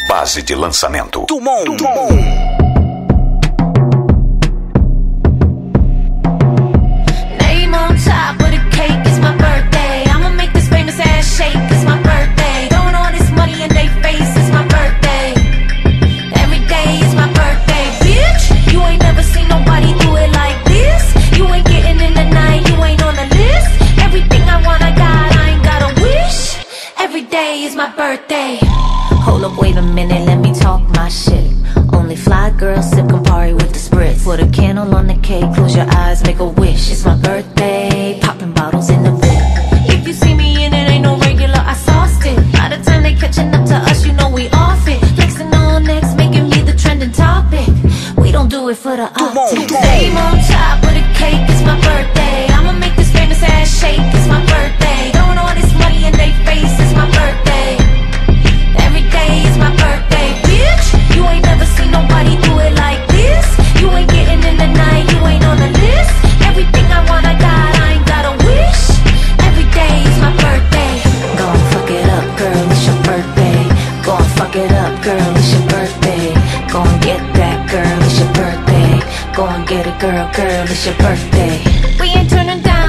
base de lançamento. Dumont. Name on top of the cake, it's my birthday. I'ma make this famous ass shake, it's my birthday. Throwing all this money in they face, it's my birthday. Every day is my birthday, bitch. You ain't never seen nobody do it like this. You ain't getting in the night, you ain't on the list. Everything I want, I got, I ain't got a wish. Every day is my birthday. Hold up, wait a minute, let me talk my shit. Only fly girls sip Campari with the spritz. Put a candle on the cake, close your eyes, make a wish. It's my birthday, popping bottles in the VIP. If you see me in it, ain't no regular, I sauced it. By the time they catching up to us, you know we off it. Flexing on next, making me the trending topic. We don't do it for the optics. Name on top of the cake, it's my birthday. I'ma make this famous ass shake, it's my birthday. Throwing all this money in they face, it's my birthday. Every day is my birthday, bitch. You ain't never seen nobody do it like this. You ain't getting in the night, you ain't on the list. Everything I want, I got, I ain't got a wish. Every day is my birthday. Go and fuck it up, girl, it's your birthday. Go and fuck it up, girl, it's your birthday. Go and get that, girl, it's your birthday. Go and get it, girl, it's your birthday. We ain't turning down